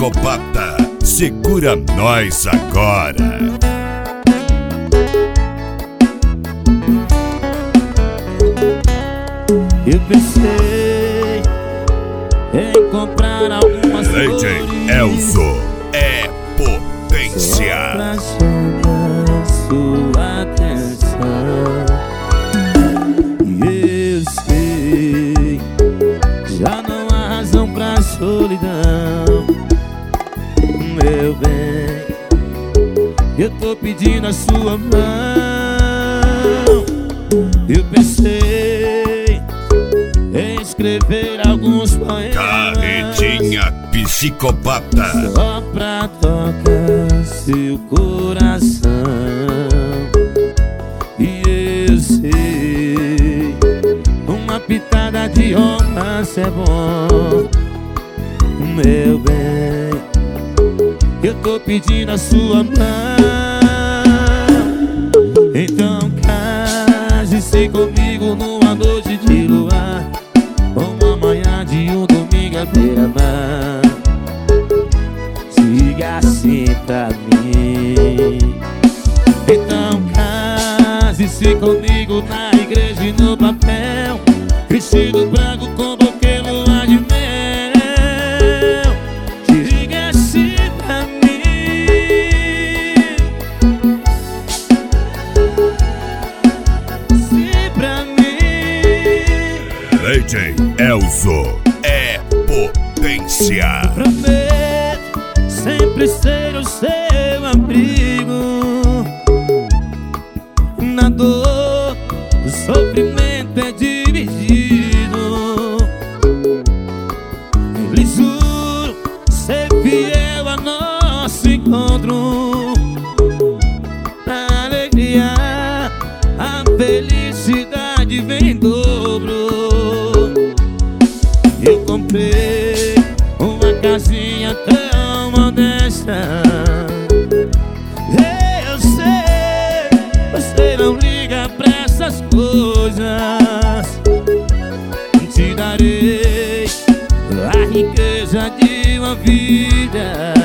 psicopata, segura nós agora. Eu pensei em comprar algumas DJ Elzo é potência. pra chamar sua atenção. E eu sei, já não há razão pra solidão. Meu bem, eu tô pedindo a sua mão. Eu pensei em escrever alguns poemas, Carretinha psicopata. só pra tocar seu coração. E eu sei, uma pitada de romance é bom. Meu bem, eu tô pedindo a sua mão. Então case-se comigo numa noite de luar, uma manhã de um domingo à beira-mar. Siga assim pra mim. Então case-se comigo na igreja e no papel, vestido branco com buquê, lua de mel. Diga assim pra mim. Sim pra mim. DJ Elzo é potência. Prometo sempre ser o seu abrigo. Na dor, o sofrimento é dividido. Lhe juro ser fiel a nosso encontro. Na alegria, a felicidade vem em dobro. Eu comprei uma casinha tão modesta. Eu sei, você não liga pra essas coisas. Te darei a riqueza de uma vida,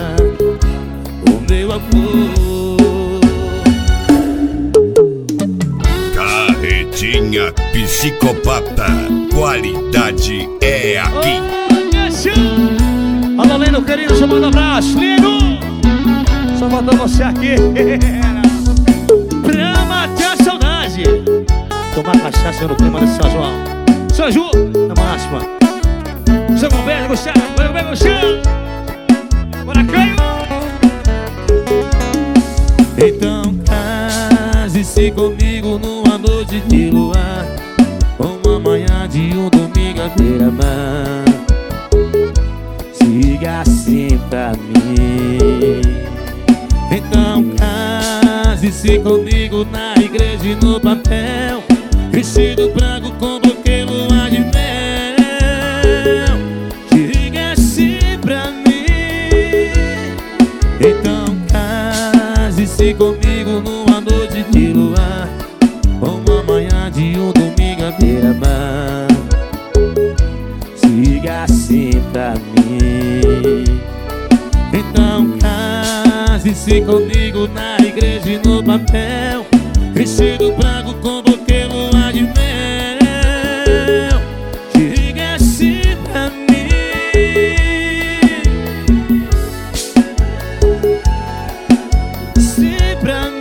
o meu amor. Carretinha psicopata, qualidade é aqui. Alô, Lino, querido, só manda um abraço. Lino, só faltou você aqui. Pra matar a saudade, tomar cachaça no clima de São João. São João, na máxima. São Roberto, Gustavo, bem, Gustavo. Bora, Caio. Então case-se comigo numa noite de luar, uma manhã de um domingo à beira-mar. Siga assim pra mim. Então case-se comigo na igreja e no papel, vestido branco com buquê, lua de mel. Diga assim pra mim. Então case-se comigo numa noite de luar, uma manhã de um domingo à beira-mar. Siga assim pra mim. Então case-se comigo na igreja e no papel, vestido branco com buquê, lua de mel. Diga assim pra mim. Sim pra mim.